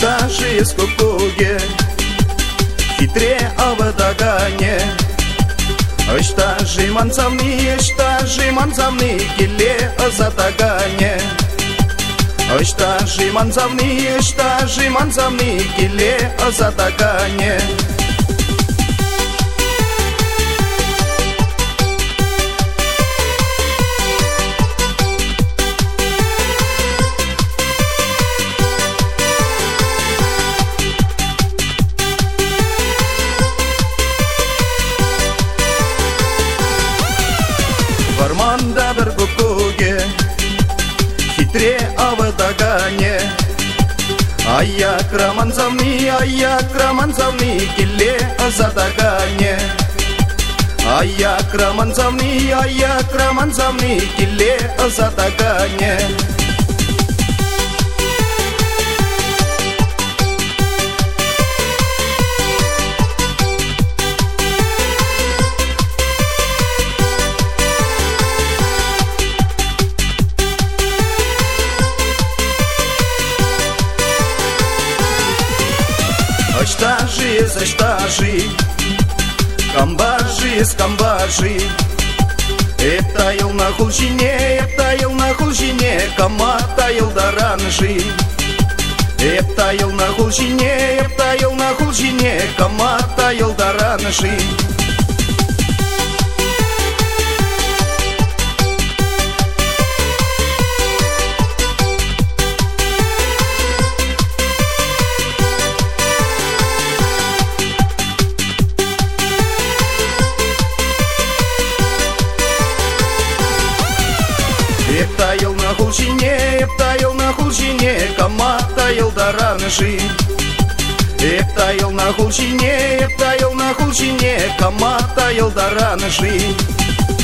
Ăștia și scopughe, hitre avădagane. Ăștia și manțavni, ăștia și manțavni, chile azatagane. Ăștia și manțavni, ăștia și manțavni, chile azatagane. Varmanda bergokoge, hitre avădagane. Aia kramanzavni, kile azadagane. Aia kramanzavni, kile azadagane. Ăștia și-s ăștia și Камбажи, скамбажи. Епта ел на хулжине, камата ел даранжи. Епта ел на хулжине, камата ел даранжи. Епта ел на хулжине, камата ел даранжи. Епта ел на хулжине, камата ел даранжи.